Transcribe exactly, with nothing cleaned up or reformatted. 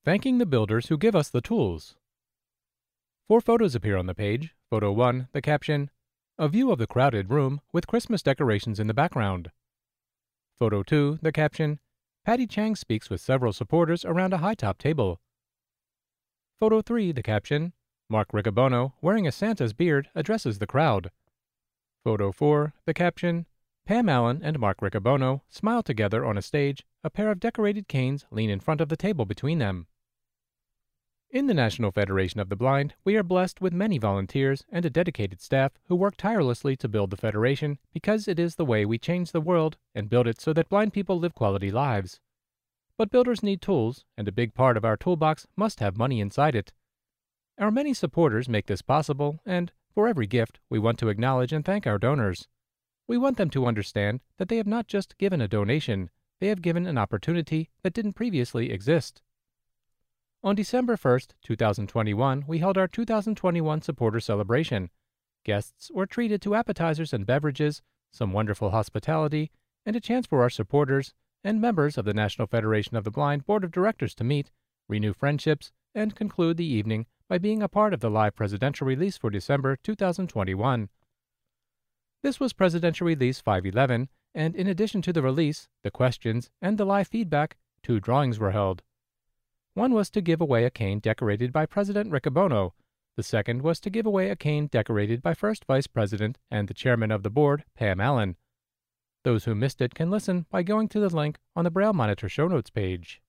Thanking the builders who give us the tools. Four photos appear on the page. Photo one, the caption, "A view of the crowded room with Christmas decorations in the background." Photo two, the caption, "Patty Chang speaks with several supporters around a high-top table." Photo three, the caption, "Mark Riccobono, wearing a Santa's beard, addresses the crowd." Photo four, the caption, "Pam Allen and Mark Riccobono smile together on a stage. A pair of decorated canes lean in front of the table between them." In the National Federation of the Blind, we are blessed with many volunteers and a dedicated staff who work tirelessly to build the Federation because it is the way we change the world and build it so that blind people live quality lives. But builders need tools, and a big part of our toolbox must have money inside it. Our many supporters make this possible, and for every gift, we want to acknowledge and thank our donors. We want them to understand that they have not just given a donation, they have given an opportunity that didn't previously exist. On December first, two thousand twenty-one, we held our two thousand twenty-one supporter celebration. Guests were treated to appetizers and beverages, some wonderful hospitality, and a chance for our supporters and members of the National Federation of the Blind Board of Directors to meet, renew friendships, and conclude the evening by being a part of the live presidential release for December two thousand twenty-one. This was Presidential Release five eleven, and in addition to the release, the questions, and the live feedback, two drawings were held. One was to give away a cane decorated by President Riccobono. The second was to give away a cane decorated by First Vice President and the Chairman of the Board, Pam Allen. Those who missed it can listen by going to the link on the Braille Monitor show notes page.